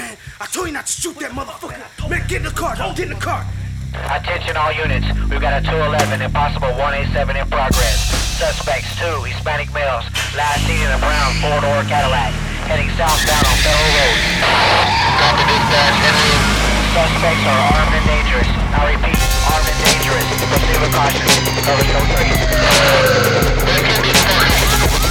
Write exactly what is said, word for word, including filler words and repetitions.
man. I told you not to shoot that motherfucker. Man, get in the car. Don't get in the car. Attention all units. We've got a two eleven and possible one eighty-seven in progress. Suspects, two Hispanic males. Last seen in a brown four-door Cadillac. Heading southbound on Federal Road. Copy dispatch, Henry. Suspects are armed and dangerous. I repeat, armed and dangerous. Proceed with caution. Cover show three.